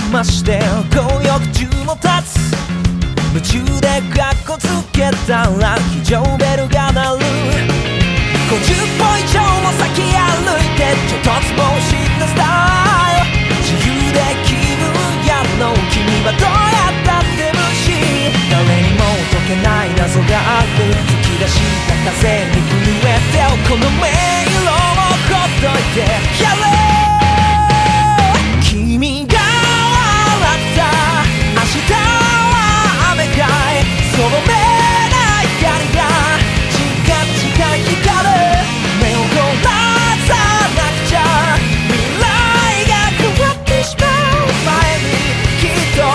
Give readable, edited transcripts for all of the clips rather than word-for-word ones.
まして強欲中も立つ夢中でカッコつけたら非常ベルが鳴る50歩以上も先歩いてちょっとつぼしたスタイル自由で気分やの君はどうやったって無視誰にも解けない謎がある吹き出した風に震えてこの迷路をほっといてやれ君が笑った明日は雨かいその目ない光がチカチカ光る目を凝らさなくちゃ未来が変わってしまう前にきっと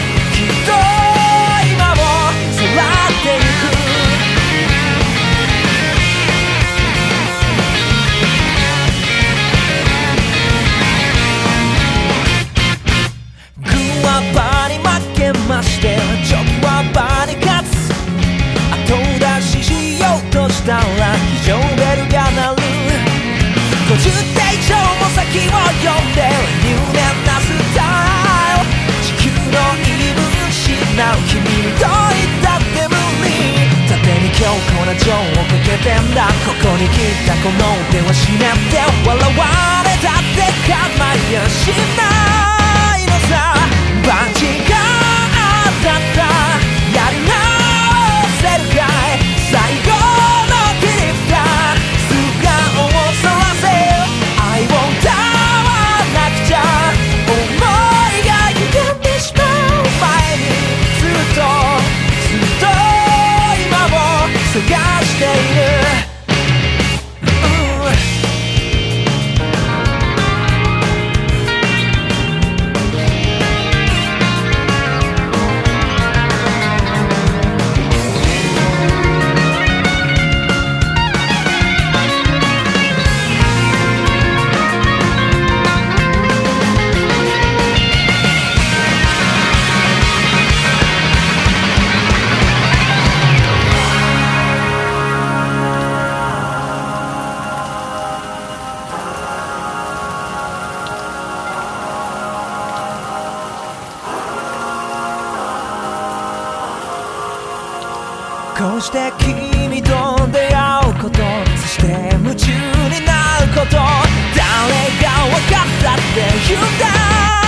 今も育ってゆく軍は場に負けましてチョップは場に勝つ後出ししようとしたら非常ベルが鳴る50手以上も先を読んで入念なスタイル地球の言い分失う君にどう言ったって無理縦に強固な情をかけてんだここに来たこの手は湿って笑われたって構いやしないのさバチが当たったやり直せるかい最後の切り札素顔をそらせ愛を歌わなくちゃ思いが歪んでしまう前にずっと今も探しているこうして君と出会うことそして夢中になること誰が分かったって言うんだ